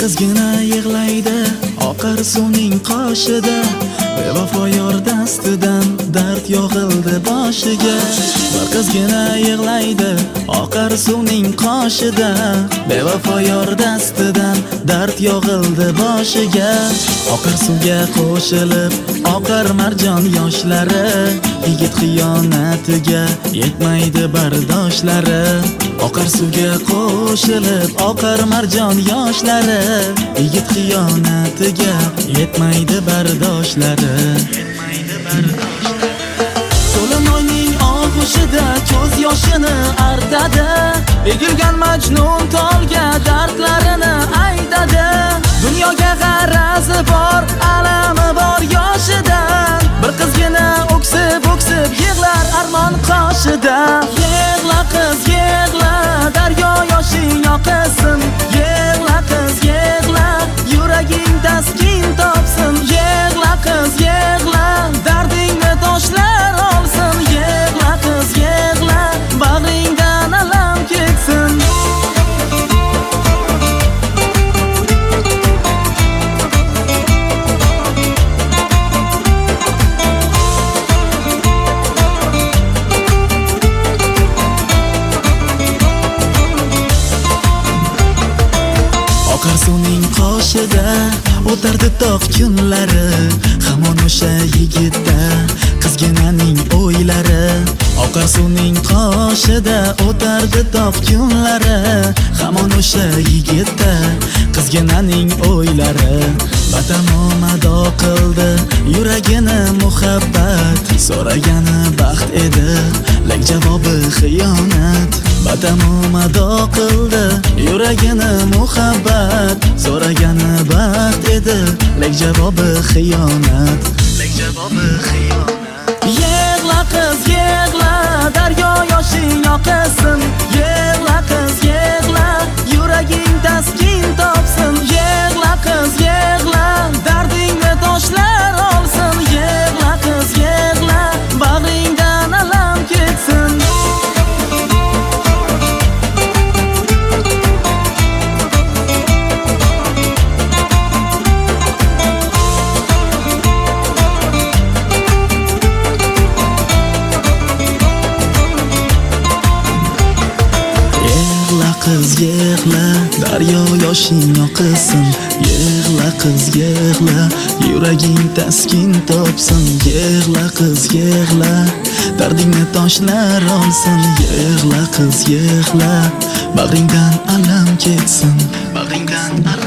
qizgina yig'laydi oqar suvning qoshida, bevafo yor dastidan dard yog'ildi boshiga. Bir qizgina yig'laydi oqar suvning qoshida, bevafo yor dastidan dard yog'ildi boshiga. Oqar suvga qo'shilib oqar marjon yoshlari, yigit xiyonatiga yetmaydi bardoshlari. Oqar suvga qo'shilib oqar marjon yoshlari, yigit xiyonatiga yetmaydi bardoshlari. To'lin oyning og'ushida ko'z yoshini artadi, egilgan Majnun tolga dardlarini aytadi. Dunyoga g'arazi bor, alami bor yoshidan, bir qizgina o'ksib yig'lar armon qoshida. Yig'la qiz yig'la, daryo yoshing oqsin. Yig'la qiz yig'la, yuraging taskin topsin. Yig'la qiz yig'la, dardingni toshlar olsin. Yig'la qiz yig'la, bag'ringdan alam ketsin. Oqar suvning qoshida o'tardi tog' kunlari, hamon o'sha yigitda qizginaning o'ylari. Oqar suvning qoshida o'tardi tog' kunlari, hamon o'sha yigitda qizginaning o'ylari. Batamom ado qildi yuragini muhabbat, so'ragani baxt edi, lek javobi xiyonat. Batamom ado qildi yuragini muhabbat, so'ragani baxt edi, lek javobi xiyonat. Yig'la qiz yig'la, daryo yoshing oqsin. Yig'la qiz yig'la, yuraging taskin topsin. Yig'la qiz yig'la, dardingni toshlar olsin. Yig'la qiz yig'la, bag'ringdan alam ketsin. Qiz yig'la, daryo yoshing oqsin. Yig'la qiz yig'la, yuraging taskin topsin. Yig'la qiz yig'la, dardingni toshlar olsin. Yig'la qiz yig'la, bag'ringdan alam ketsin.